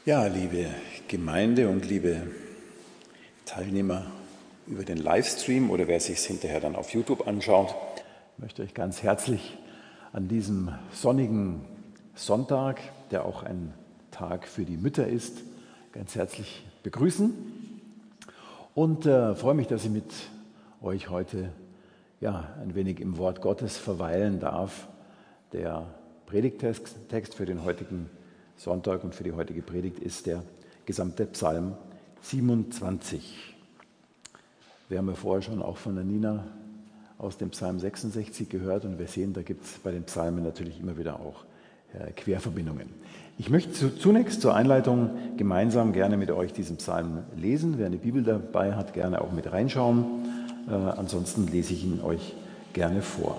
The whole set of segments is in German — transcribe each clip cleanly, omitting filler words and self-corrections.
Ja, liebe Gemeinde und liebe Teilnehmer über den Livestream oder wer sich es hinterher dann auf YouTube anschaut, ich möchte euch ganz herzlich an diesem sonnigen Sonntag, der auch ein Tag für die Mütter ist, ganz herzlich begrüßen und freue mich, dass ich mit euch heute ein wenig im Wort Gottes verweilen darf. Der Predigttext für den heutigen Sonntag und für die heutige Predigt ist der gesamte Psalm 27. Wir haben ja vorher schon auch von der Nina aus dem Psalm 66 gehört und wir sehen, da gibt es bei den Psalmen natürlich immer wieder auch Querverbindungen. Ich möchte zunächst zur Einleitung gemeinsam gerne mit euch diesen Psalm lesen. Wer eine Bibel dabei hat, gerne auch mit reinschauen. Ansonsten lese ich ihn euch gerne vor.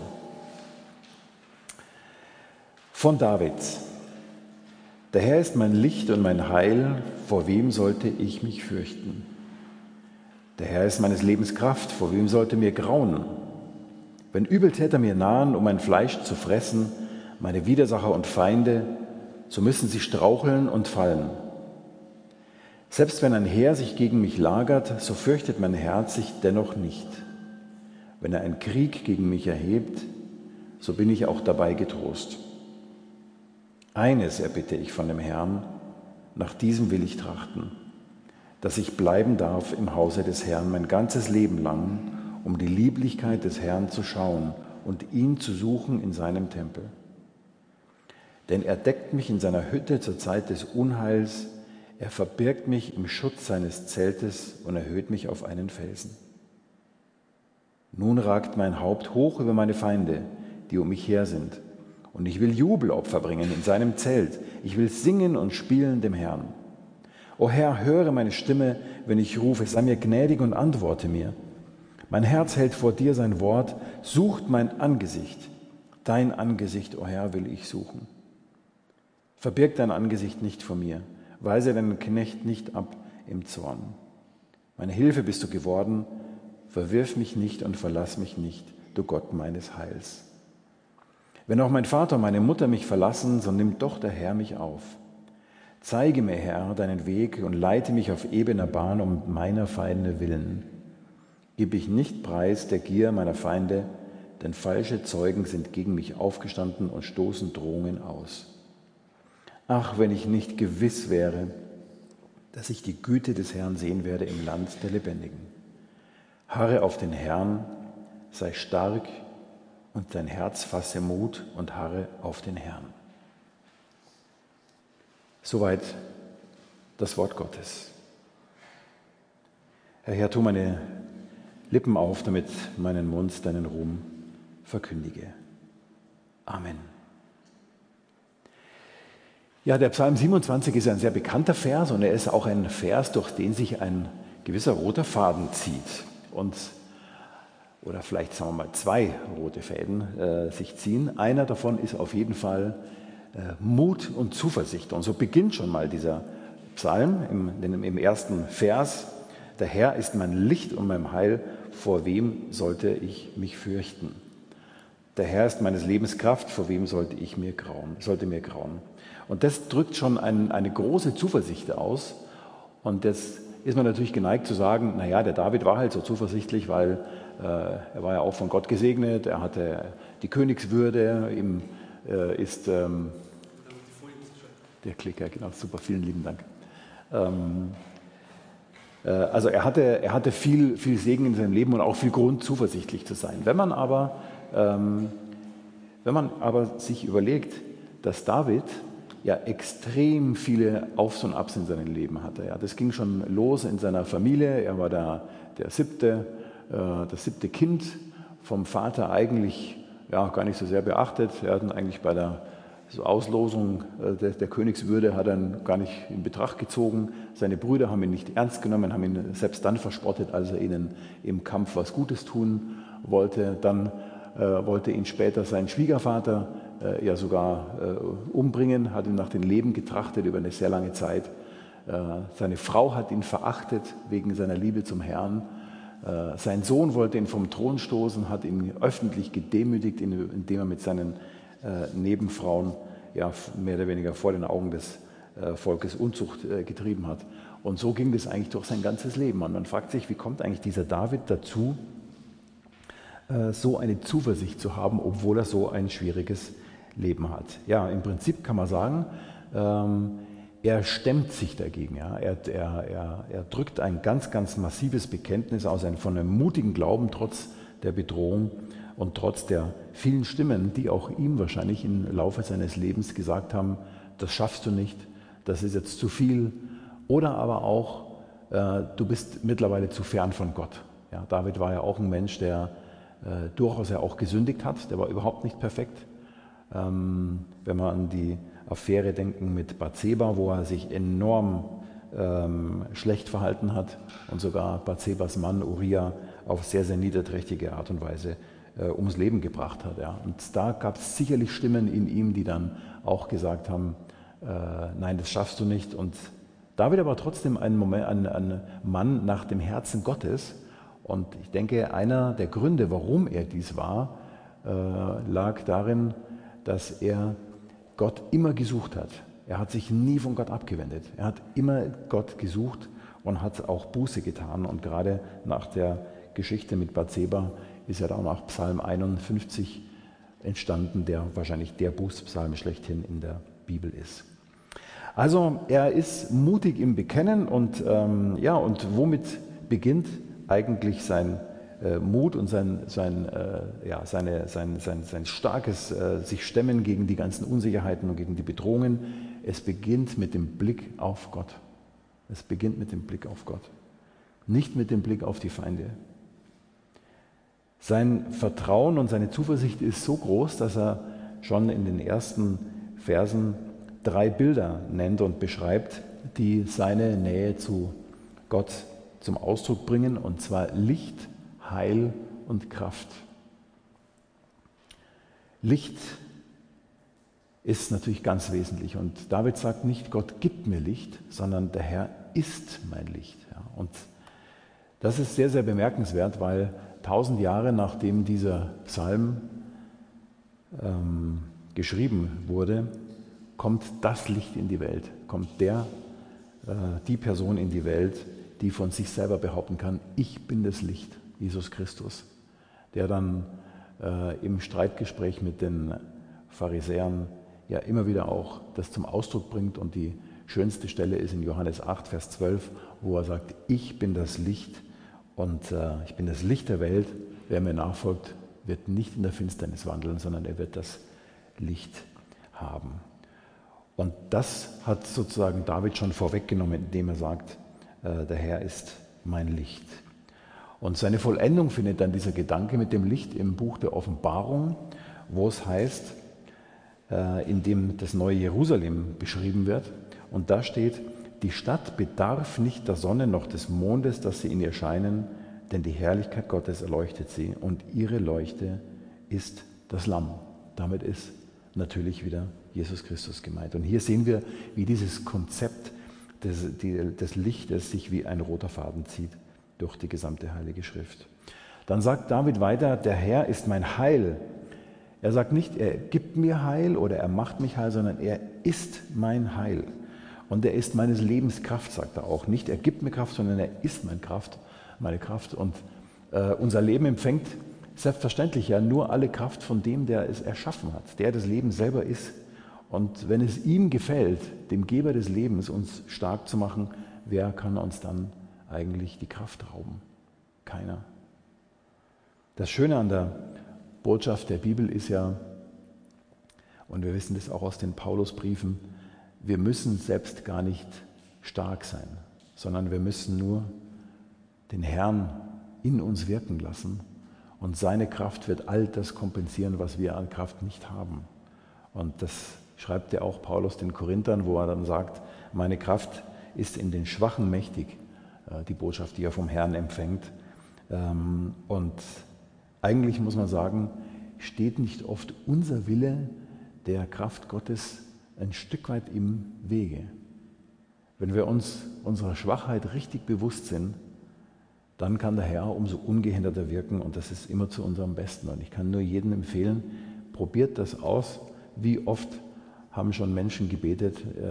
Von David. Der Herr ist mein Licht und mein Heil, vor wem sollte ich mich fürchten? Der Herr ist meines Lebens Kraft, vor wem sollte mir grauen? Wenn Übeltäter mir nahen, um mein Fleisch zu fressen, meine Widersacher und Feinde, so müssen sie straucheln und fallen. Selbst wenn ein Heer sich gegen mich lagert, so fürchtet mein Herz sich dennoch nicht. Wenn er einen Krieg gegen mich erhebt, so bin ich auch dabei getrost. Eines erbitte ich von dem Herrn, nach diesem will ich trachten, dass ich bleiben darf im Hause des Herrn mein ganzes Leben lang, um die Lieblichkeit des Herrn zu schauen und ihn zu suchen in seinem Tempel. Denn er deckt mich in seiner Hütte zur Zeit des Unheils, er verbirgt mich im Schutz seines Zeltes und erhöht mich auf einen Felsen. Nun ragt mein Haupt hoch über meine Feinde, die um mich her sind. Und ich will Jubelopfer bringen in seinem Zelt. Ich will singen und spielen dem Herrn. O Herr, höre meine Stimme, wenn ich rufe. Sei mir gnädig und antworte mir. Mein Herz hält vor dir sein Wort, sucht mein Angesicht. Dein Angesicht, o Herr, will ich suchen. Verbirg dein Angesicht nicht vor mir. Weise deinen Knecht nicht ab im Zorn. Meine Hilfe bist du geworden. Verwirf mich nicht und verlass mich nicht, du Gott meines Heils. Wenn auch mein Vater und meine Mutter mich verlassen, so nimmt doch der Herr mich auf. Zeige mir, Herr, deinen Weg und leite mich auf ebener Bahn um meiner Feinde willen. Gib ich nicht preis der Gier meiner Feinde, denn falsche Zeugen sind gegen mich aufgestanden und stoßen Drohungen aus. Ach, wenn ich nicht gewiss wäre, dass ich die Güte des Herrn sehen werde im Land der Lebendigen. Harre auf den Herrn, sei stark und dein Herz fasse Mut und harre auf den Herrn. Soweit das Wort Gottes. Herr, tu meine Lippen auf, damit meinen Mund deinen Ruhm verkündige. Amen. Ja, der Psalm 27 ist ein sehr bekannter Vers und er ist auch ein Vers, durch den sich ein gewisser roter Faden zieht. Oder vielleicht, sagen wir mal, zwei rote Fäden sich ziehen. Einer davon ist auf jeden Fall Mut und Zuversicht. Und so beginnt schon mal dieser Psalm im ersten Vers. Der Herr ist mein Licht und mein Heil, vor wem sollte ich mich fürchten? Der Herr ist meines Lebens Kraft, vor wem sollte mir grauen? Und das drückt schon eine große Zuversicht aus. Und jetzt ist man natürlich geneigt zu sagen, naja, der David war halt so zuversichtlich, weil er war ja auch von Gott gesegnet, er hatte die Königswürde, ihm ist der Klicker, genau, super, vielen lieben Dank. Also er hatte viel Segen in seinem Leben und auch viel Grund, zuversichtlich zu sein. Wenn man aber sich überlegt, dass David ja extrem viele Aufs und Abs in seinem Leben hatte. Ja, das ging schon los in seiner Familie. Er war das siebte Kind, vom Vater eigentlich gar nicht so sehr beachtet. Er hat ihn eigentlich bei der Auslosung der Königswürde hat er ihn gar nicht in Betracht gezogen. Seine Brüder haben ihn nicht ernst genommen, haben ihn selbst dann verspottet, als er ihnen im Kampf was Gutes tun wollte. Dann wollte ihn später sein Schwiegervater sogar umbringen, hat ihn nach dem Leben getrachtet über eine sehr lange Zeit. Seine Frau hat ihn verachtet wegen seiner Liebe zum Herrn. Sein Sohn wollte ihn vom Thron stoßen, hat ihn öffentlich gedemütigt, indem er mit seinen Nebenfrauen mehr oder weniger vor den Augen des Volkes Unzucht getrieben hat. Und so ging das eigentlich durch sein ganzes Leben. Und man fragt sich, wie kommt eigentlich dieser David dazu, so eine Zuversicht zu haben, obwohl er so ein schwieriges Leben hat. Ja, im Prinzip kann man sagen, er stemmt sich dagegen. Ja. Er drückt ein ganz, ganz massives Bekenntnis aus, von einem mutigen Glauben trotz der Bedrohung und trotz der vielen Stimmen, die auch ihm wahrscheinlich im Laufe seines Lebens gesagt haben, das schaffst du nicht, das ist jetzt zu viel. Oder aber auch, du bist mittlerweile zu fern von Gott. Ja, David war ja auch ein Mensch, der durchaus ja auch gesündigt hat, der war überhaupt nicht perfekt. Wenn wir an die Affäre denken mit Bathseba, wo er sich enorm schlecht verhalten hat und sogar Bathsebas Mann Uriah auf sehr, sehr niederträchtige Art und Weise ums Leben gebracht hat. Ja. Und da gab es sicherlich Stimmen in ihm, die dann auch gesagt haben, nein, das schaffst du nicht. Und David aber trotzdem ein Mann nach dem Herzen Gottes. Und ich denke, einer der Gründe, warum er dies war, lag darin, dass er Gott immer gesucht hat. Er hat sich nie von Gott abgewendet. Er hat immer Gott gesucht und hat auch Buße getan. Und gerade nach der Geschichte mit Bathseba ist ja dann auch Psalm 51 entstanden, der wahrscheinlich der Bußpsalm schlechthin in der Bibel ist. Also er ist mutig im Bekennen und womit beginnt eigentlich sein Mut und sein starkes sich stemmen gegen die ganzen Unsicherheiten und gegen die Bedrohungen. Es beginnt mit dem Blick auf Gott. Es beginnt mit dem Blick auf Gott, nicht mit dem Blick auf die Feinde. Sein Vertrauen und seine Zuversicht ist so groß, dass er schon in den ersten Versen 3 Bilder nennt und beschreibt, die seine Nähe zu Gott zum Ausdruck bringen, und zwar Licht, Heil und Kraft. Licht ist natürlich ganz wesentlich, und David sagt nicht, Gott gibt mir Licht, sondern der Herr ist mein Licht. Ja, und das ist sehr, sehr bemerkenswert, weil 1000 Jahre nachdem dieser Psalm geschrieben wurde, kommt das Licht in die Welt, kommt die Person in die Welt, die von sich selber behaupten kann, ich bin das Licht, Jesus Christus, der dann im Streitgespräch mit den Pharisäern ja immer wieder auch das zum Ausdruck bringt, und die schönste Stelle ist in Johannes 8, Vers 12, wo er sagt, ich bin das Licht und ich bin das Licht der Welt, wer mir nachfolgt, wird nicht in der Finsternis wandeln, sondern er wird das Licht haben. Und das hat sozusagen David schon vorweggenommen, indem er sagt, der Herr ist mein Licht. Und seine Vollendung findet dann dieser Gedanke mit dem Licht im Buch der Offenbarung, wo es heißt, in dem das neue Jerusalem beschrieben wird. Und da steht, die Stadt bedarf nicht der Sonne noch des Mondes, dass sie in ihr scheinen, denn die Herrlichkeit Gottes erleuchtet sie und ihre Leuchte ist das Lamm. Damit ist natürlich wieder Jesus Christus gemeint. Und hier sehen wir, wie dieses Konzept des Lichtes sich wie ein roter Faden zieht durch die gesamte Heilige Schrift. Dann sagt David weiter, der Herr ist mein Heil. Er sagt nicht, er gibt mir Heil oder er macht mich heil, sondern er ist mein Heil. Und er ist meines Lebens Kraft, sagt er auch. Nicht er gibt mir Kraft, sondern er ist meine Kraft. Und unser Leben empfängt selbstverständlich ja nur alle Kraft von dem, der es erschaffen hat, der das Leben selber ist. Und wenn es ihm gefällt, dem Geber des Lebens, uns stark zu machen, wer kann uns dann eigentlich die Kraft rauben? Keiner. Das Schöne an der Botschaft der Bibel ist ja, und wir wissen das auch aus den Paulusbriefen, wir müssen selbst gar nicht stark sein, sondern wir müssen nur den Herrn in uns wirken lassen, und seine Kraft wird all das kompensieren, was wir an Kraft nicht haben. Und das schreibt ja auch Paulus den Korinthern, wo er dann sagt, meine Kraft ist in den Schwachen mächtig, die Botschaft, die er vom Herrn empfängt. Und eigentlich muss man sagen, steht nicht oft unser Wille der Kraft Gottes ein Stück weit im Wege. Wenn wir uns unserer Schwachheit richtig bewusst sind, dann kann der Herr umso ungehinderter wirken, und das ist immer zu unserem Besten. Und ich kann nur jedem empfehlen, probiert das aus. Wie oft haben schon Menschen gebetet,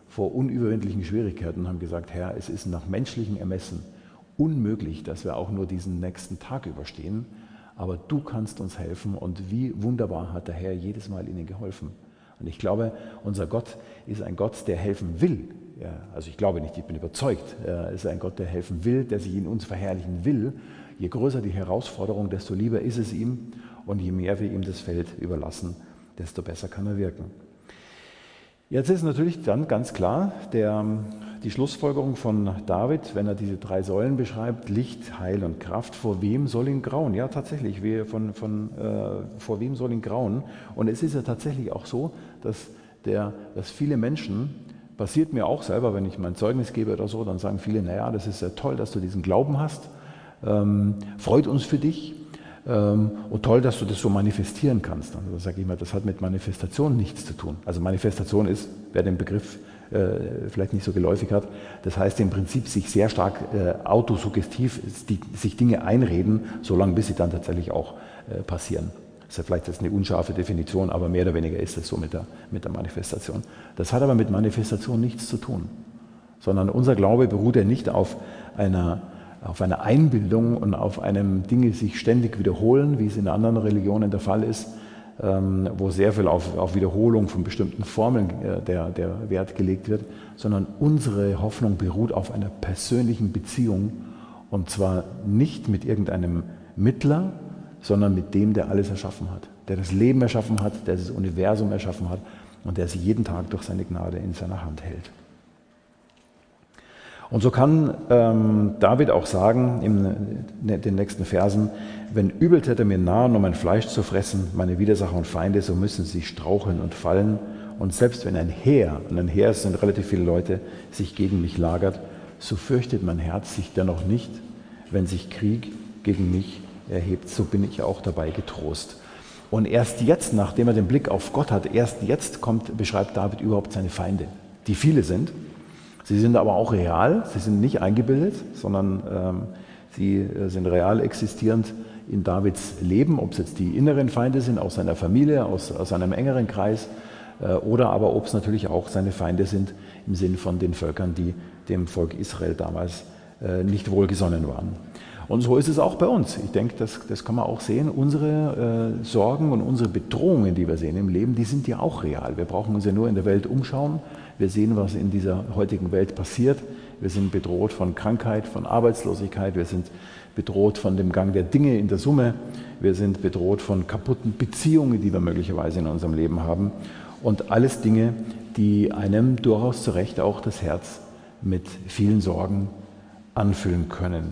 vor unüberwindlichen Schwierigkeiten und haben gesagt, Herr, es ist nach menschlichem Ermessen unmöglich, dass wir auch nur diesen nächsten Tag überstehen, aber du kannst uns helfen und wie wunderbar hat der Herr jedes Mal ihnen geholfen. Und ich glaube, unser Gott ist ein Gott, der helfen will. Ja, also ich glaube nicht, ich bin überzeugt, er ist ein Gott, der helfen will, der sich in uns verherrlichen will. Je größer die Herausforderung, desto lieber ist es ihm und je mehr wir ihm das Feld überlassen, desto besser kann er wirken. Jetzt ist natürlich dann ganz klar die Schlussfolgerung von David, wenn er diese 3 Säulen beschreibt, Licht, Heil und Kraft, vor wem soll ihn grauen? Ja, tatsächlich, vor wem soll ihn grauen? Und es ist ja tatsächlich auch so, dass viele Menschen, passiert mir auch selber, wenn ich mein Zeugnis gebe oder so, dann sagen viele, naja, das ist ja toll, dass du diesen Glauben hast, freut uns für dich. Und toll, dass du das so manifestieren kannst. Also da sage ich mal, das hat mit Manifestation nichts zu tun. Also Manifestation ist, wer den Begriff vielleicht nicht so geläufig hat, das heißt im Prinzip sich sehr stark autosuggestiv sich Dinge einreden, solange bis sie dann tatsächlich auch passieren. Das ist ja vielleicht jetzt eine unscharfe Definition, aber mehr oder weniger ist es so mit der Manifestation. Das hat aber mit Manifestation nichts zu tun, sondern unser Glaube beruht ja nicht auf einer Einbildung und auf einem Dinge sich ständig wiederholen, wie es in anderen Religionen der Fall ist, wo sehr viel auf Wiederholung von bestimmten Formeln der Wert gelegt wird, sondern unsere Hoffnung beruht auf einer persönlichen Beziehung und zwar nicht mit irgendeinem Mittler, sondern mit dem, der alles erschaffen hat, der das Leben erschaffen hat, der das Universum erschaffen hat und der sie jeden Tag durch seine Gnade in seiner Hand hält. Und so kann David auch sagen in den nächsten Versen, wenn Übeltäter mir nahen, um mein Fleisch zu fressen, meine Widersacher und Feinde, so müssen sie straucheln und fallen. Und selbst wenn ein Heer, und ein Heer sind relativ viele Leute, sich gegen mich lagert, so fürchtet mein Herz sich dennoch nicht, wenn sich Krieg gegen mich erhebt, so bin ich auch dabei getrost. Und erst jetzt, nachdem er den Blick auf Gott hat, erst jetzt beschreibt David überhaupt seine Feinde, die viele sind. Sie sind aber auch real, sie sind nicht eingebildet, sondern sie sind real existierend in Davids Leben, ob es jetzt die inneren Feinde sind, aus seiner Familie, aus einem engeren Kreis, oder aber ob es natürlich auch seine Feinde sind im Sinn von den Völkern, die dem Volk Israel damals nicht wohlgesonnen waren. Und so ist es auch bei uns. Ich denke, das kann man auch sehen. Unsere Sorgen und unsere Bedrohungen, die wir sehen im Leben, die sind ja auch real. Wir brauchen uns ja nur in der Welt umschauen. Wir sehen, was in dieser heutigen Welt passiert. Wir sind bedroht von Krankheit, von Arbeitslosigkeit. Wir sind bedroht von dem Gang der Dinge in der Summe. Wir sind bedroht von kaputten Beziehungen, die wir möglicherweise in unserem Leben haben. Und alles Dinge, die einem durchaus zu Recht auch das Herz mit vielen Sorgen anfüllen können.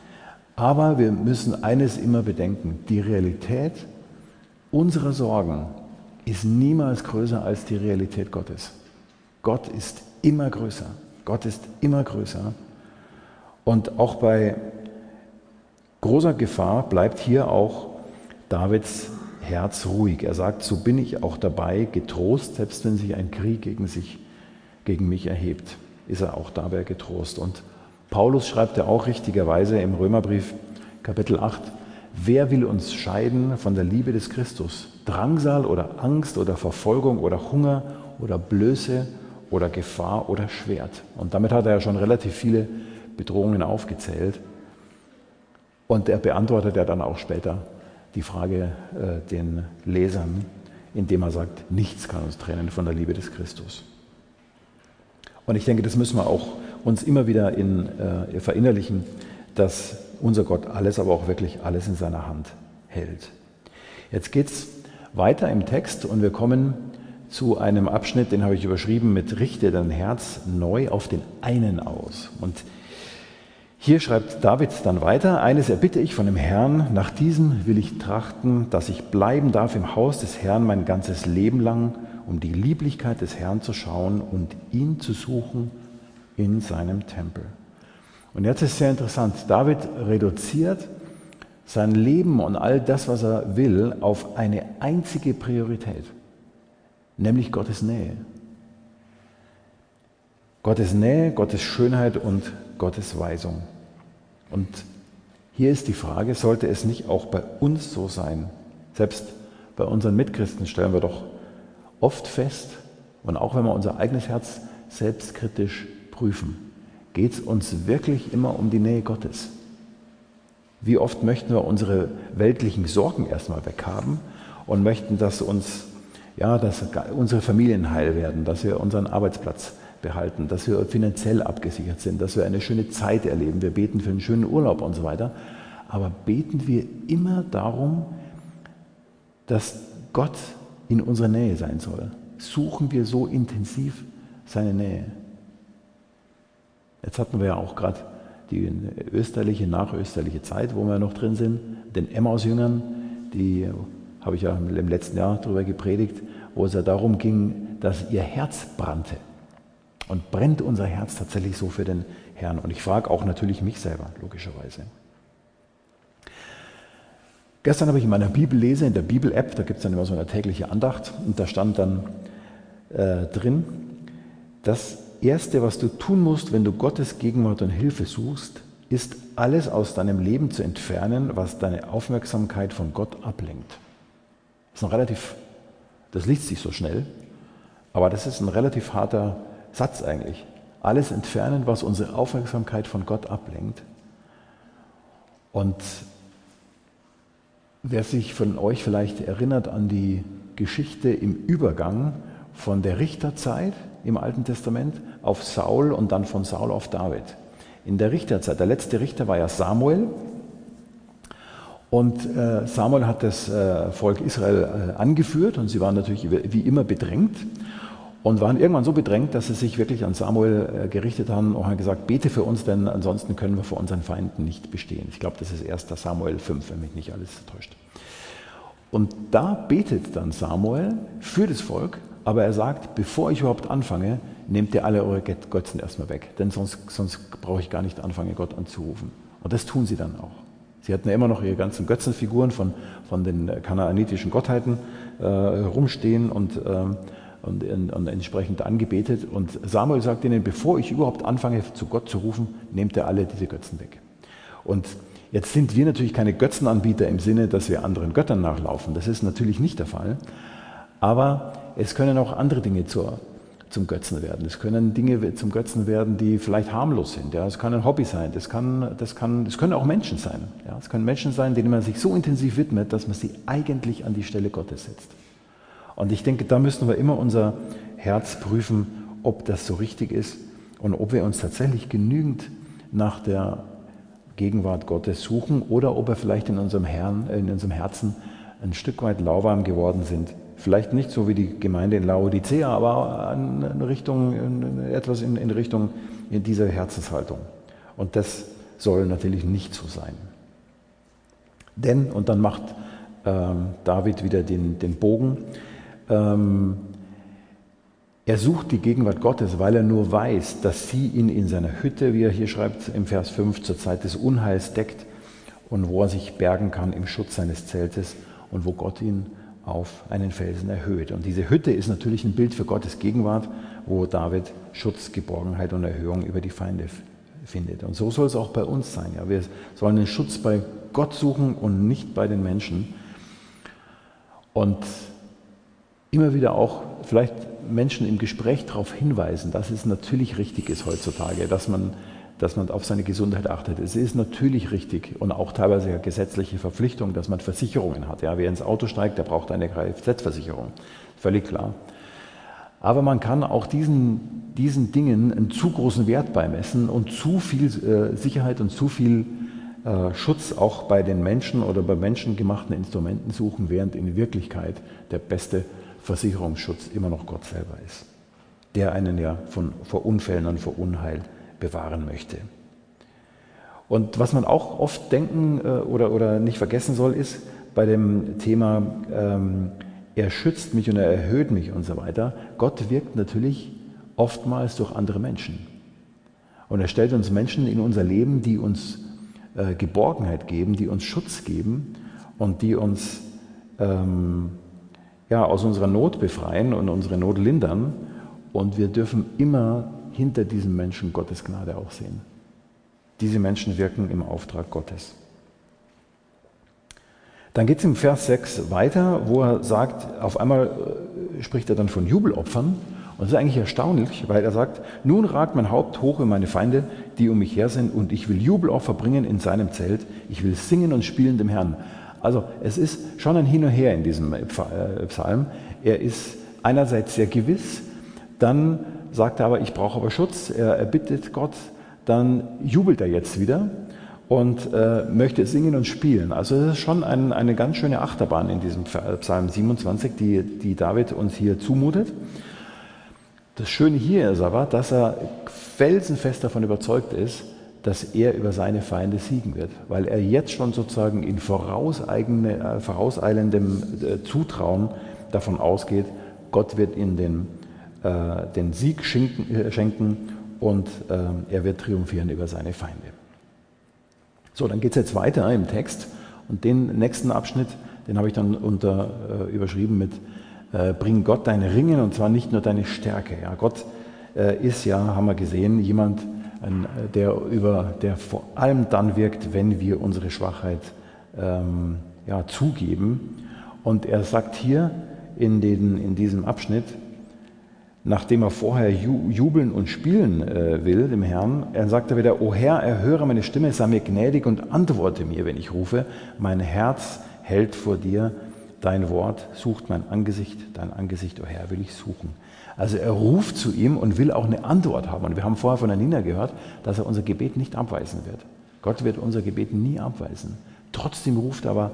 Aber wir müssen eines immer bedenken: Die Realität unserer Sorgen ist niemals größer als die Realität Gottes. Gott ist immer größer. Gott ist immer größer. Und auch bei großer Gefahr bleibt hier auch Davids Herz ruhig. Er sagt, so bin ich auch dabei, getrost, selbst wenn sich ein Krieg gegen mich erhebt, ist er auch dabei getrost. Und Paulus schreibt ja auch richtigerweise im Römerbrief Kapitel 8, wer will uns scheiden von der Liebe des Christus? Drangsal oder Angst oder Verfolgung oder Hunger oder Blöße oder Gefahr oder Schwert. Und damit hat er ja schon relativ viele Bedrohungen aufgezählt. Und er beantwortet ja dann auch später die Frage den Lesern, indem er sagt, nichts kann uns trennen von der Liebe des Christus. Und ich denke, das müssen wir auch uns immer wieder verinnerlichen, dass unser Gott alles, aber auch wirklich alles in seiner Hand hält. Jetzt geht es weiter im Text und wir kommen zu einem Abschnitt, den habe ich überschrieben mit Richte dein Herz neu auf den einen aus. Und hier schreibt David dann weiter, eines erbitte ich von dem Herrn, nach diesem will ich trachten, dass ich bleiben darf im Haus des Herrn mein ganzes Leben lang, um die Lieblichkeit des Herrn zu schauen und ihn zu suchen in seinem Tempel. Und jetzt ist sehr interessant, David reduziert sein Leben und all das, was er will, auf eine einzige Priorität, nämlich Gottes Nähe. Gottes Nähe, Gottes Schönheit und Gottes Weisung. Und hier ist die Frage, sollte es nicht auch bei uns so sein? Selbst bei unseren Mitchristen stellen wir doch oft fest, und auch wenn wir unser eigenes Herz selbstkritisch prüfen. Geht es uns wirklich immer um die Nähe Gottes? Wie oft möchten wir unsere weltlichen Sorgen erstmal weghaben und möchten, dass unsere Familien heil werden, dass wir unseren Arbeitsplatz behalten, dass wir finanziell abgesichert sind, dass wir eine schöne Zeit erleben. Wir beten für einen schönen Urlaub und so weiter. Aber beten wir immer darum, dass Gott in unserer Nähe sein soll? Suchen wir so intensiv seine Nähe? Jetzt hatten wir ja auch gerade die nachösterliche Zeit, wo wir noch drin sind, den Emmaus-Jüngern, die habe ich ja im letzten Jahr darüber gepredigt, wo es ja darum ging, dass ihr Herz brannte. Und brennt unser Herz tatsächlich so für den Herrn? Und ich frage auch natürlich mich selber, logischerweise. Gestern habe ich in meiner Bibellese, in der Bibel-App, da gibt es dann immer so eine tägliche Andacht, und da stand dann drin, das Erste, was du tun musst, wenn du Gottes Gegenwart und Hilfe suchst, ist, alles aus deinem Leben zu entfernen, was deine Aufmerksamkeit von Gott ablenkt. Das liest sich so schnell, aber das ist ein relativ harter Satz eigentlich. Alles entfernen, was unsere Aufmerksamkeit von Gott ablenkt. Und wer sich von euch vielleicht erinnert an die Geschichte im Übergang von der Richterzeit im Alten Testament auf Saul und dann von Saul auf David. In der Richterzeit, der letzte Richter war ja Samuel, und Samuel hat das Volk Israel angeführt, und sie waren natürlich wie immer bedrängt und waren irgendwann so bedrängt, dass sie sich wirklich an Samuel gerichtet haben und haben gesagt, bete für uns, denn ansonsten können wir vor unseren Feinden nicht bestehen. Ich glaube, das ist 1. Samuel 5, wenn mich nicht alles täuscht. Und da betet dann Samuel für das Volk, aber er sagt, bevor ich überhaupt anfange, nehmt ihr alle eure Götzen erstmal weg, denn sonst brauche ich gar nicht anfangen, Gott anzurufen. Und das tun sie dann auch. Sie hatten ja immer noch ihre ganzen Götzenfiguren von den kanaanitischen Gottheiten rumstehen und entsprechend angebetet. Und Samuel sagt ihnen, bevor ich überhaupt anfange, zu Gott zu rufen, nehmt ihr alle diese Götzen weg. Und jetzt sind wir natürlich keine Götzenanbieter im Sinne, dass wir anderen Göttern nachlaufen. Das ist natürlich nicht der Fall. Aber es können auch andere Dinge zum Götzen werden. Es können Dinge zum Götzen werden, die vielleicht harmlos sind. Ja, es kann ein Hobby sein. Das können auch Menschen sein. Ja, es können Menschen sein, denen man sich so intensiv widmet, dass man sie eigentlich an die Stelle Gottes setzt. Und ich denke, da müssen wir immer unser Herz prüfen, ob das so richtig ist und ob wir uns tatsächlich genügend nach der Gegenwart Gottes suchen oder ob wir vielleicht in unserem Herzen ein Stück weit lauwarm geworden sind. Vielleicht nicht so wie die Gemeinde in Laodicea, aber in Richtung in dieser Herzenshaltung. Und das soll natürlich nicht so sein. Denn, und dann macht David wieder den Bogen, er sucht die Gegenwart Gottes, weil er nur weiß, dass sie ihn in seiner Hütte, wie er hier schreibt im Vers 5, zur Zeit des Unheils deckt und wo er sich bergen kann im Schutz seines Zeltes und wo Gott ihn auf einen Felsen erhöht. Und diese Hütte ist natürlich ein Bild für Gottes Gegenwart, wo David Schutz, Geborgenheit und Erhöhung über die Feinde findet. Und so soll es auch bei uns sein. Ja. Wir sollen den Schutz bei Gott suchen und nicht bei den Menschen. Und immer wieder auch vielleicht Menschen im Gespräch darauf hinweisen, dass es natürlich richtig ist heutzutage, dass man auf seine Gesundheit achtet. Es ist natürlich richtig und auch teilweise ja gesetzliche Verpflichtung, dass man Versicherungen hat. Ja, wer ins Auto steigt, der braucht eine Kfz-Versicherung. Völlig klar. Aber man kann auch diesen Dingen einen zu großen Wert beimessen und zu viel Sicherheit und zu viel Schutz auch bei den Menschen oder bei menschengemachten Instrumenten suchen, während in Wirklichkeit der beste Versicherungsschutz immer noch Gott selber ist, der einen ja vor Unfällen und vor Unheil bewahren möchte. Und was man auch oft denken oder nicht vergessen soll, ist bei dem Thema, er schützt mich und er erhöht mich und so weiter, Gott wirkt natürlich oftmals durch andere Menschen. Und er stellt uns Menschen in unser Leben, die uns Geborgenheit geben, die uns Schutz geben und die uns aus unserer Not befreien und unsere Not lindern. Und wir dürfen immer hinter diesen Menschen Gottes Gnade auch sehen. Diese Menschen wirken im Auftrag Gottes. Dann geht es im Vers 6 weiter, wo er sagt, auf einmal spricht er dann von Jubelopfern Und das ist eigentlich erstaunlich, weil er sagt, nun ragt mein Haupt hoch über meine Feinde, die um mich her sind, und ich will Jubelopfer bringen in seinem Zelt. Ich will singen und spielen dem Herrn. Also es ist schon ein Hin und Her in diesem Psalm. Er ist einerseits sehr gewiss, dann sagt er aber, ich brauche aber Schutz. Er bittet Gott, dann jubelt er jetzt wieder und möchte singen und spielen. Also es ist schon eine ganz schöne Achterbahn in diesem Psalm 27, die David uns hier zumutet. Das Schöne hier ist aber, dass er felsenfest davon überzeugt ist, dass er über seine Feinde siegen wird, weil er jetzt schon sozusagen in vorauseilendem Zutrauen davon ausgeht, Gott wird ihm den Sieg schenken und er wird triumphieren über seine Feinde. So, dann geht es jetzt weiter im Text und den nächsten Abschnitt, den habe ich dann überschrieben mit bring Gott deine Ringen und zwar nicht nur deine Stärke. Ja, Gott ist ja, haben wir gesehen, jemand, der vor allem dann wirkt, wenn wir unsere Schwachheit zugeben. Und er sagt hier in diesem Abschnitt, nachdem er vorher jubeln und spielen will, dem Herrn, er sagt er wieder, O Herr, erhöre meine Stimme, sei mir gnädig und antworte mir, wenn ich rufe. Mein Herz hält vor dir, dein Wort sucht mein Angesicht, dein Angesicht, O Herr, will ich suchen. Also er ruft zu ihm und will auch eine Antwort haben. Und wir haben vorher von der Nina gehört, dass er unser Gebet nicht abweisen wird. Gott wird unser Gebet nie abweisen. Trotzdem ruft aber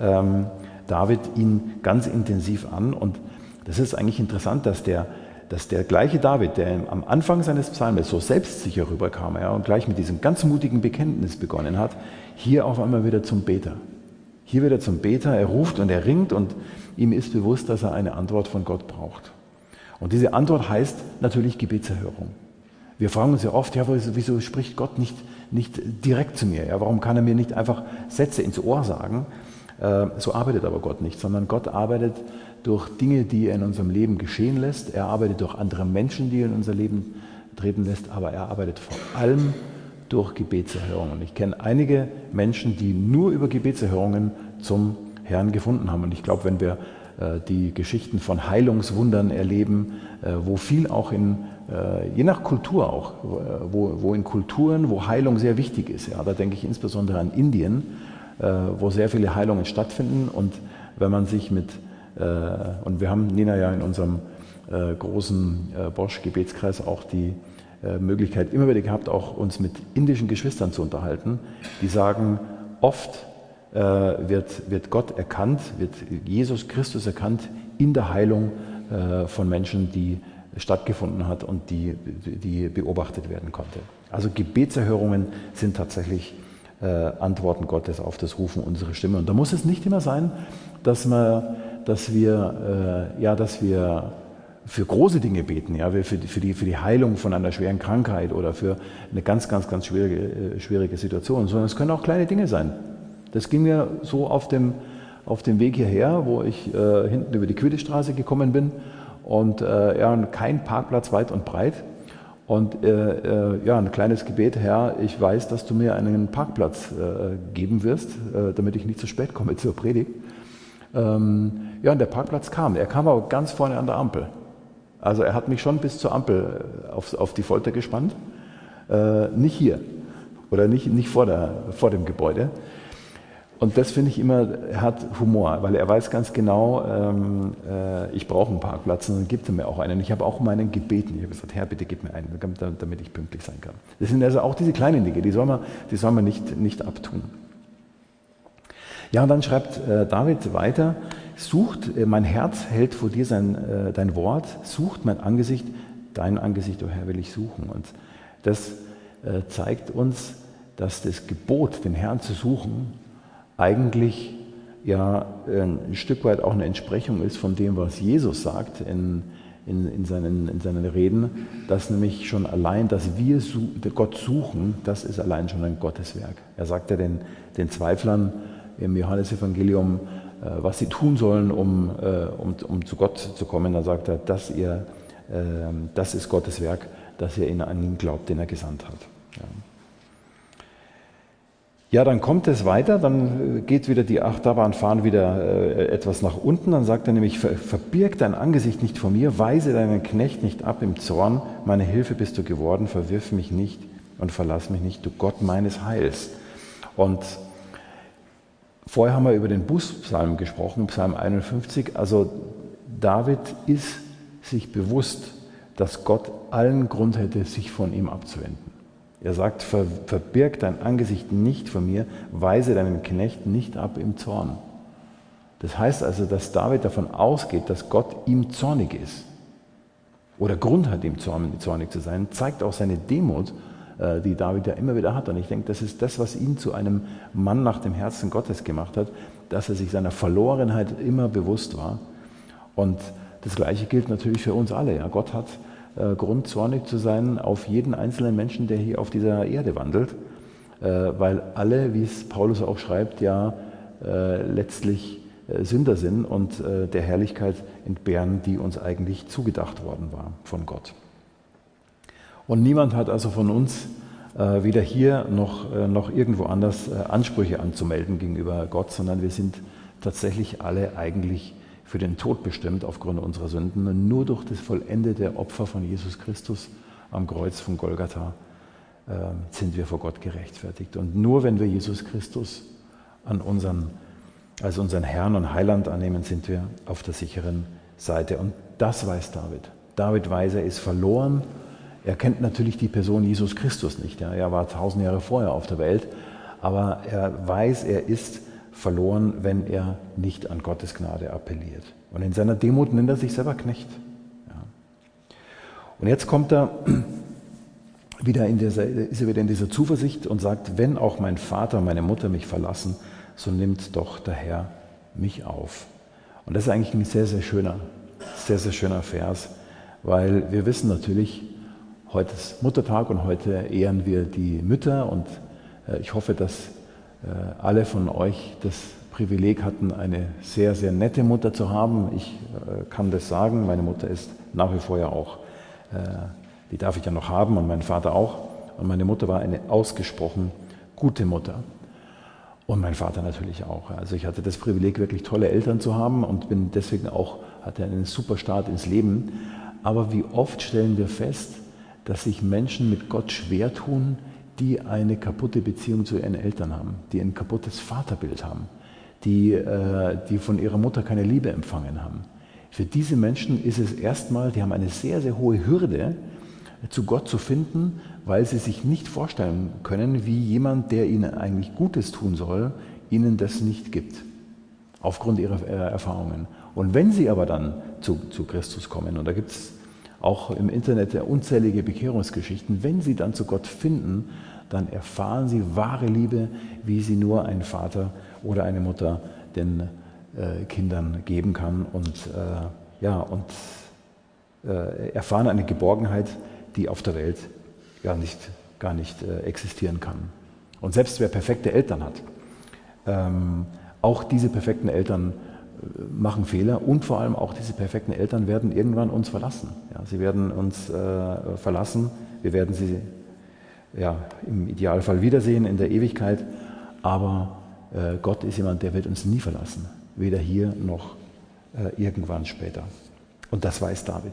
David ihn ganz intensiv an. Und das ist eigentlich interessant, dass der gleiche David, der am Anfang seines Psalmes so selbstsicher rüberkam und gleich mit diesem ganz mutigen Bekenntnis begonnen hat, hier auf einmal wieder zum Beter. Hier wieder zum Beter, er ruft und er ringt und ihm ist bewusst, dass er eine Antwort von Gott braucht. Und diese Antwort heißt natürlich Gebetserhörung. Wir fragen uns ja oft, wieso spricht Gott nicht direkt zu mir? Ja, warum kann er mir nicht einfach Sätze ins Ohr sagen? So arbeitet aber Gott nicht, sondern Gott arbeitet durch Dinge, die er in unserem Leben geschehen lässt. Er arbeitet durch andere Menschen, die er in unser Leben treten lässt, aber er arbeitet vor allem durch Gebetserhörungen. Und ich kenne einige Menschen, die nur über Gebetserhörungen zum Herrn gefunden haben. Und ich glaube, wenn wir die Geschichten von Heilungswundern erleben, wo viel auch je nach Kultur auch, wo in Kulturen, wo Heilung sehr wichtig ist. Ja, da denke ich insbesondere an Indien, wo sehr viele Heilungen stattfinden. Und wenn man sich und wir haben, Nina, ja in unserem großen Bosch-Gebetskreis auch die Möglichkeit immer wieder gehabt, auch uns mit indischen Geschwistern zu unterhalten, die sagen, oft wird Gott erkannt, wird Jesus Christus erkannt in der Heilung von Menschen, die stattgefunden hat und die beobachtet werden konnte. Also Gebetserhörungen sind tatsächlich Antworten Gottes auf das Rufen unserer Stimme. Und da muss es nicht immer sein, dass wir für große Dinge beten, ja, für die Heilung von einer schweren Krankheit oder für eine ganz, ganz, ganz schwierige Situation, sondern es können auch kleine Dinge sein. Das ging mir so auf dem Weg hierher, wo ich hinten über die Quiddestraße gekommen bin und kein Parkplatz weit und breit und ein kleines Gebet, Herr, ich weiß, dass du mir einen Parkplatz geben wirst, damit ich nicht zu spät komme zur Predigt. Und der Parkplatz kam. Er kam aber ganz vorne an der Ampel. Also er hat mich schon bis zur Ampel auf die Folter gespannt. Nicht hier oder nicht vor dem Gebäude. Und das finde ich immer, er hat Humor, weil er weiß ganz genau, ich brauche einen Parkplatz und dann gibt er mir auch einen. Ich habe auch um einen gebeten. Ich habe gesagt, Herr, bitte gib mir einen, damit ich pünktlich sein kann. Das sind also auch diese kleinen Dinge, die soll man nicht abtun. Ja, und dann schreibt David weiter, mein Herz hält vor dir dein Wort, sucht mein Angesicht, dein Angesicht, o Herr, will ich suchen. Und das zeigt uns, dass das Gebot, den Herrn zu suchen, eigentlich ja ein Stück weit auch eine Entsprechung ist von dem, was Jesus sagt in seinen Reden, dass nämlich schon allein, dass wir Gott suchen, das ist allein schon ein Gotteswerk. Er sagt ja den Zweiflern im Johannesevangelium, was sie tun sollen, um zu Gott zu kommen. Da sagt er, das ist Gottes Werk, dass ihr an ihn glaubt, den er gesandt hat. Ja. Ja, dann kommt es weiter, dann geht wieder die Achterbahnfahren wieder etwas nach unten. Dann sagt er nämlich, verbirg dein Angesicht nicht vor mir, weise deinen Knecht nicht ab im Zorn. Meine Hilfe bist du geworden, verwirf mich nicht und verlass mich nicht, du Gott meines Heils. Und vorher haben wir über den Bußpsalm gesprochen, Psalm 51. Also David ist sich bewusst, dass Gott allen Grund hätte, sich von ihm abzuwenden. Er sagt, verbirg dein Angesicht nicht vor mir, weise deinen Knecht nicht ab im Zorn. Das heißt also, dass David davon ausgeht, dass Gott ihm zornig ist oder Grund hat, ihm zornig zu sein, zeigt auch seine Demut, die David ja immer wieder hat. Und ich denke, das ist das, was ihn zu einem Mann nach dem Herzen Gottes gemacht hat, dass er sich seiner Verlorenheit immer bewusst war. Und das Gleiche gilt natürlich für uns alle. Ja, Gott hat Grund, zornig zu sein auf jeden einzelnen Menschen, der hier auf dieser Erde wandelt, weil alle, wie es Paulus auch schreibt, ja letztlich Sünder sind und der Herrlichkeit entbehren, die uns eigentlich zugedacht worden war von Gott. Und niemand hat also von uns weder hier noch irgendwo anders Ansprüche anzumelden gegenüber Gott, sondern wir sind tatsächlich alle eigentlich für den Tod bestimmt aufgrund unserer Sünden. Und nur durch das vollendete Opfer von Jesus Christus am Kreuz von Golgatha sind wir vor Gott gerechtfertigt. Und nur wenn wir Jesus Christus als unseren Herrn und Heiland annehmen, sind wir auf der sicheren Seite. Und das weiß David. David weiß, er ist verloren. Er kennt natürlich die Person Jesus Christus nicht. Ja. Er war 1000 Jahre vorher auf der Welt. Aber er weiß, er ist verloren, wenn er nicht an Gottes Gnade appelliert. Und in seiner Demut nennt er sich selber Knecht. Ja. Und jetzt kommt er wieder ist er wieder in dieser Zuversicht und sagt, wenn auch mein Vater und meine Mutter mich verlassen, so nimmt doch der Herr mich auf. Und das ist eigentlich ein sehr, sehr schöner Vers, weil wir wissen natürlich, heute ist Muttertag und heute ehren wir die Mütter und ich hoffe, dass alle von euch das Privileg hatten, eine sehr, sehr nette Mutter zu haben. Ich kann das sagen, meine Mutter ist nach wie vor ja auch, die darf ich ja noch haben und mein Vater auch. Und meine Mutter war eine ausgesprochen gute Mutter. Und mein Vater natürlich auch. Also ich hatte das Privileg, wirklich tolle Eltern zu haben und bin deswegen auch, hatte einen super Start ins Leben. Aber wie oft stellen wir fest, dass sich Menschen mit Gott schwer tun, die eine kaputte Beziehung zu ihren Eltern haben, die ein kaputtes Vaterbild haben, die von ihrer Mutter keine Liebe empfangen haben. Für diese Menschen ist es erstmal, die haben eine sehr, sehr hohe Hürde, zu Gott zu finden, weil sie sich nicht vorstellen können, wie jemand, der ihnen eigentlich Gutes tun soll, ihnen das nicht gibt, aufgrund ihrer Erfahrungen. Und wenn sie aber dann zu Christus kommen, und da gibt es auch im Internet unzählige Bekehrungsgeschichten, wenn sie dann zu Gott finden, dann erfahren sie wahre Liebe, wie sie nur ein Vater oder eine Mutter den Kindern geben kann und erfahren eine Geborgenheit, die auf der Welt gar nicht existieren kann. Und selbst wer perfekte Eltern hat, auch diese perfekten Eltern machen Fehler und vor allem auch diese perfekten Eltern werden irgendwann uns verlassen. Ja, sie werden uns verlassen, wir werden sie im Idealfall wiedersehen in der Ewigkeit, aber Gott ist jemand, der wird uns nie verlassen, weder hier noch irgendwann später. Und das weiß David.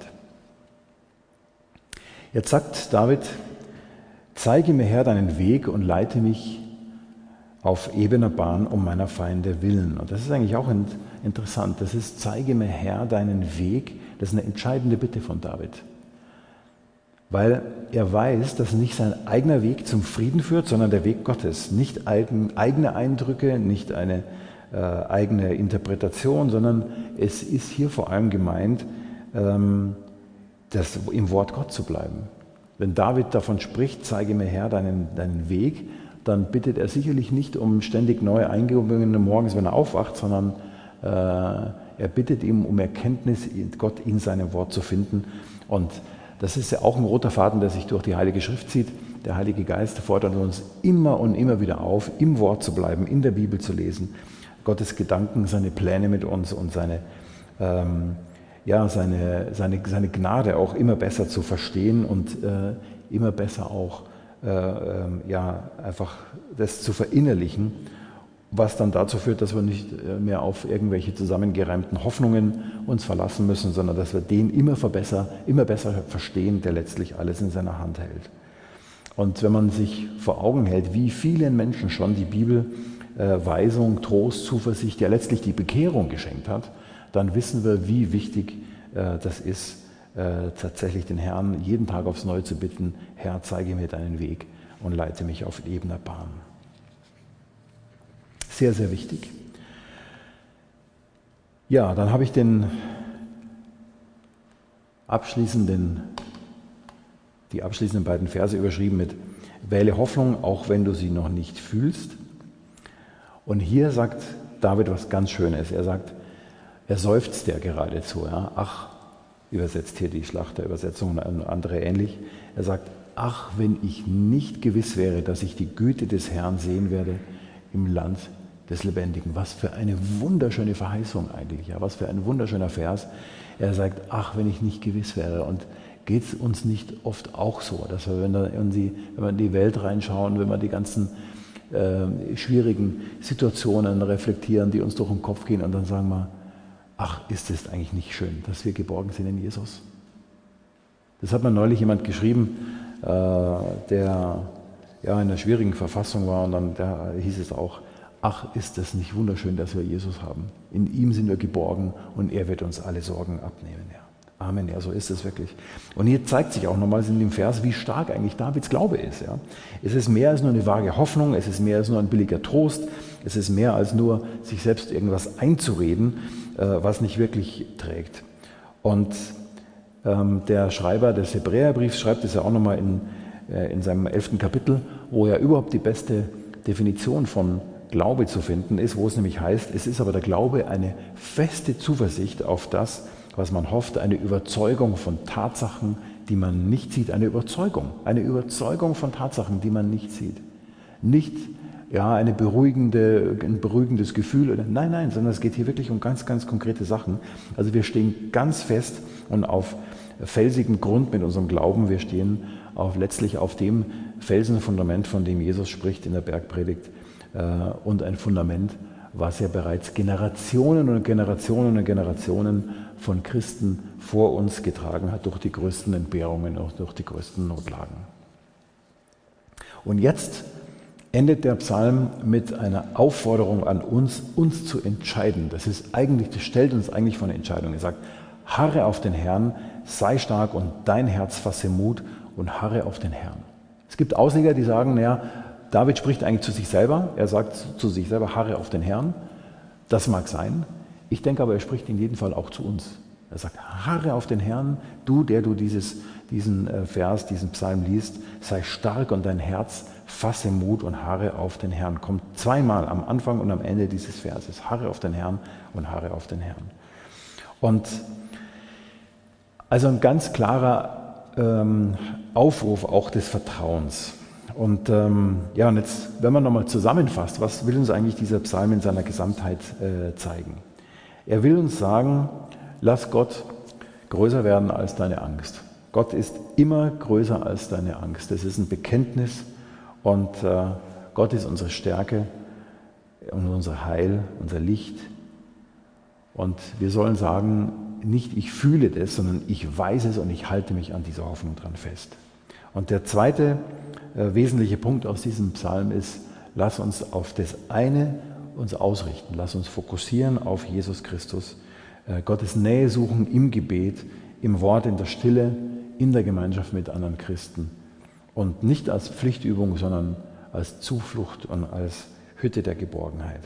Jetzt sagt David, zeige mir Herr deinen Weg und leite mich auf ebener Bahn um meiner Feinde willen. Und das ist eigentlich auch interessant. Das ist, zeige mir Herr deinen Weg. Das ist eine entscheidende Bitte von David. Weil er weiß, dass nicht sein eigener Weg zum Frieden führt, sondern der Weg Gottes. Nicht eigene Eindrücke, nicht eine eigene Interpretation, sondern es ist hier vor allem gemeint, im Wort Gott zu bleiben. Wenn David davon spricht, zeige mir Herr deinen Weg, dann bittet er sicherlich nicht um ständig neue Eingebungen morgens, wenn er aufwacht, sondern er bittet ihm um Erkenntnis, Gott in seinem Wort zu finden. Und das ist ja auch ein roter Faden, der sich durch die Heilige Schrift zieht. Der Heilige Geist fordert uns immer und immer wieder auf, im Wort zu bleiben, in der Bibel zu lesen, Gottes Gedanken, seine Pläne mit uns und seine Gnade auch immer besser zu verstehen und immer besser auch einfach das zu verinnerlichen, was dann dazu führt, dass wir nicht mehr auf irgendwelche zusammengereimten Hoffnungen uns verlassen müssen, sondern dass wir den immer besser verstehen, der letztlich alles in seiner Hand hält. Und wenn man sich vor Augen hält, wie vielen Menschen schon die Bibel Weisung, Trost, Zuversicht, ja letztlich die Bekehrung geschenkt hat, dann wissen wir, wie wichtig das ist, tatsächlich den Herrn jeden Tag aufs Neue zu bitten: Herr, zeige mir deinen Weg und leite mich auf ebener Bahn. Sehr, sehr wichtig. Ja, dann habe ich die abschließenden beiden Verse überschrieben mit: Wähle Hoffnung, auch wenn du sie noch nicht fühlst. Und hier sagt David was ganz Schönes. Er sagt, er seufzt ja geradezu. Ja? Ach, übersetzt hier die Schlachterübersetzung und andere ähnlich. Er sagt, ach, wenn ich nicht gewiss wäre, dass ich die Güte des Herrn sehen werde im Land des Lebendigen. Was für eine wunderschöne Verheißung eigentlich, ja? Was für ein wunderschöner Vers. Er sagt, ach, wenn ich nicht gewiss wäre. Und geht es uns nicht oft auch so, dass wir, wenn wir in die Welt reinschauen, wenn wir die ganzen schwierigen Situationen reflektieren, die uns durch den Kopf gehen, und dann sagen wir, ach, ist es eigentlich nicht schön, dass wir geborgen sind in Jesus? Das hat mir neulich jemand geschrieben, der in einer schwierigen Verfassung war, und dann da hieß es auch, ach, ist es nicht wunderschön, dass wir Jesus haben. In ihm sind wir geborgen und er wird uns alle Sorgen abnehmen. Ja. Amen, ja, so ist es wirklich. Und hier zeigt sich auch nochmals in dem Vers, wie stark eigentlich Davids Glaube ist. Ja. Es ist mehr als nur eine vage Hoffnung, es ist mehr als nur ein billiger Trost, es ist mehr als nur sich selbst irgendwas einzureden, was nicht wirklich trägt. Und der Schreiber des Hebräerbriefs schreibt es ja auch nochmal in seinem 11. Kapitel, wo ja überhaupt die beste Definition von Glaube zu finden ist, wo es nämlich heißt, es ist aber der Glaube eine feste Zuversicht auf das, was man hofft, eine Überzeugung von Tatsachen, die man nicht sieht. Eine Überzeugung von Tatsachen, die man nicht sieht. Nicht ein beruhigendes Gefühl. Nein, sondern es geht hier wirklich um ganz, ganz konkrete Sachen. Also wir stehen ganz fest und auf felsigem Grund mit unserem Glauben. Wir stehen letztlich auf dem Felsenfundament, von dem Jesus spricht in der Bergpredigt. Und ein Fundament, was ja bereits Generationen und Generationen und Generationen von Christen vor uns getragen hat, durch die größten Entbehrungen, auch durch die größten Notlagen. Und jetzt endet der Psalm mit einer Aufforderung an uns zu entscheiden. Das stellt uns eigentlich vor eine Entscheidung. Er sagt, harre auf den Herrn, sei stark und dein Herz fasse Mut und harre auf den Herrn. Es gibt Ausleger, die sagen, David spricht eigentlich zu sich selber. Er sagt zu sich selber, harre auf den Herrn. Das mag sein. Ich denke aber, er spricht in jedem Fall auch zu uns. Er sagt, harre auf den Herrn, du, der du diesen Psalm liest, sei stark und dein Herz fasse Mut und harre auf den Herrn. Kommt zweimal am Anfang und am Ende dieses Verses. Harre auf den Herrn und harre auf den Herrn. Und also ein ganz klarer Aufruf auch des Vertrauens. Und und jetzt, wenn man nochmal zusammenfasst, was will uns eigentlich dieser Psalm in seiner Gesamtheit zeigen? Er will uns sagen, lass Gott größer werden als deine Angst. Gott ist immer größer als deine Angst. Das ist ein Bekenntnis und Gott ist unsere Stärke und unser Heil, unser Licht. Und wir sollen sagen, nicht ich fühle das, sondern ich weiß es und ich halte mich an dieser Hoffnung dran fest. Und der zweite wesentliche Punkt aus diesem Psalm ist, lass uns auf das eine uns ausrichten, lass uns fokussieren auf Jesus Christus, Gottes Nähe suchen im Gebet, im Wort, in der Stille, in der Gemeinschaft mit anderen Christen und nicht als Pflichtübung, sondern als Zuflucht und als Hütte der Geborgenheit.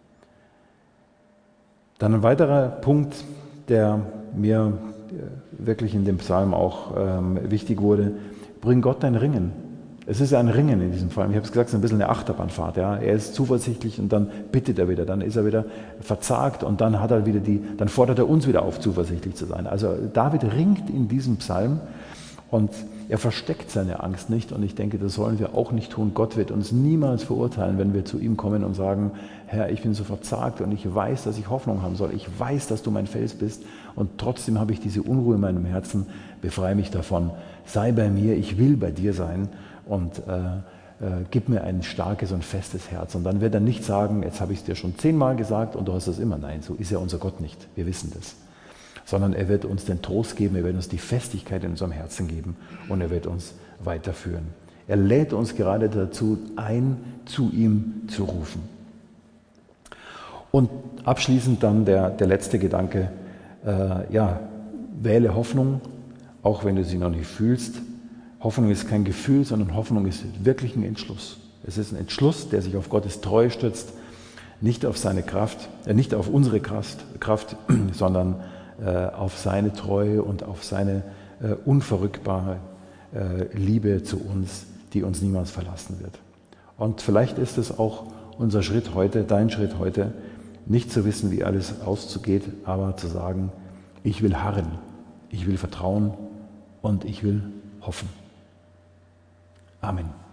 Dann ein weiterer Punkt, der mir wirklich in dem Psalm auch wichtig wurde, bring Gott dein Ringen. Es ist ein Ringen in diesem Fall. Ich habe es gesagt, es ist ein bisschen eine Achterbahnfahrt. Ja. Er ist zuversichtlich und dann bittet er wieder, dann ist er wieder verzagt und dann hat er wieder dann fordert er uns wieder auf, zuversichtlich zu sein. Also David ringt in diesem Psalm und er versteckt seine Angst nicht und ich denke, das sollen wir auch nicht tun. Gott wird uns niemals verurteilen, wenn wir zu ihm kommen und sagen, Herr, ich bin so verzagt und ich weiß, dass ich Hoffnung haben soll. Ich weiß, dass du mein Fels bist und trotzdem habe ich diese Unruhe in meinem Herzen. Befreie mich davon. Sei bei mir, ich will bei dir sein. und gib mir ein starkes und festes Herz. Und dann wird er nicht sagen, jetzt habe ich es dir schon 10-mal gesagt und du hast es immer. Nein, so ist ja unser Gott nicht. Wir wissen das. Sondern er wird uns den Trost geben, er wird uns die Festigkeit in unserem Herzen geben und er wird uns weiterführen. Er lädt uns gerade dazu ein, zu ihm zu rufen. Und abschließend dann der letzte Gedanke, wähle Hoffnung, auch wenn du sie noch nicht fühlst. Hoffnung ist kein Gefühl, sondern Hoffnung ist wirklich ein Entschluss. Es ist ein Entschluss, der sich auf Gottes Treue stützt, nicht auf seine Kraft, nicht auf unsere Kraft, sondern auf seine Treue und auf seine unverrückbare Liebe zu uns, die uns niemals verlassen wird. Und vielleicht ist es auch unser Schritt heute, dein Schritt heute, nicht zu wissen, wie alles auszugeht, aber zu sagen, ich will harren, ich will vertrauen und ich will hoffen. Amen.